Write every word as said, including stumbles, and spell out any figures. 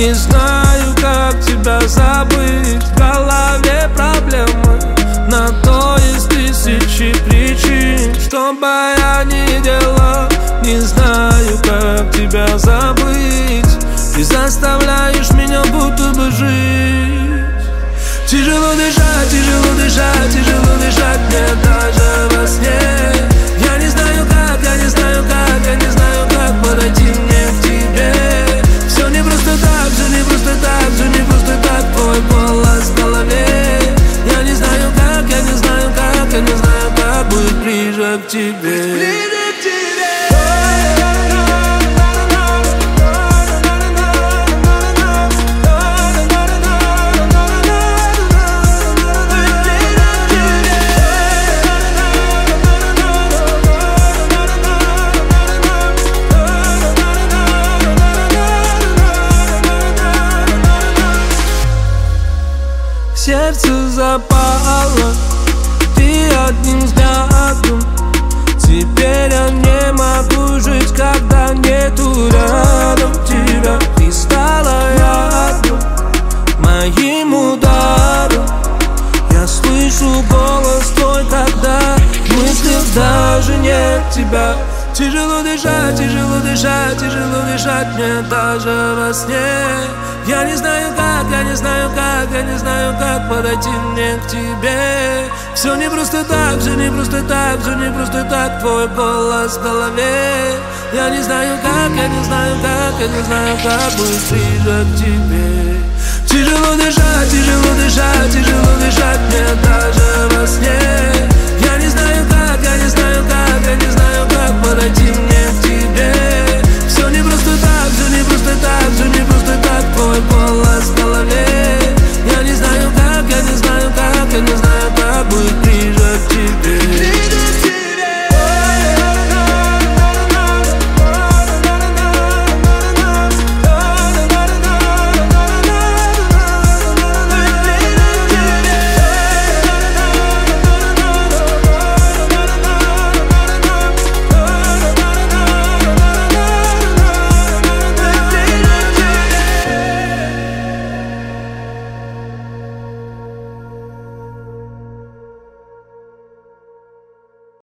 Не знаю, как тебя забыть. В голове проблемы, на то есть тысячи причин. Что бы я ни делал, не знаю, как тебя забыть. Ты заставляешь меня будто бы жить. Тяжело дышать, тяжело дышать, тяжело дышать мне даже во сне. Я не знаю как, я не знаю как, я не знаю как подойти мне к тебе. Все не просто так, все не просто так, все не просто так. Твой голос в голове. Я не знаю как, я не знаю как, я не знаю как быть ближе к тебе. Сердце запало, ты одним взглядом. Теперь я не могу жить, когда нету рядом тебя. Ты стала ядом, моим ударом. Я слышу голос твой, когда в мыслях даже нет тебя. Тяжело дышать, тяжело дышать, тяжело дышать мне даже во сне. Я не знаю как, я не знаю как, я не знаю как подойти мне к тебе. Все не просто так, все не просто так, все не просто так. Твой голос в голове. Я не знаю как, я не знаю как, я не знаю как быть ближе к тебе. Тяжело дышать, тяжело дышать, тяжело дышать мне даже во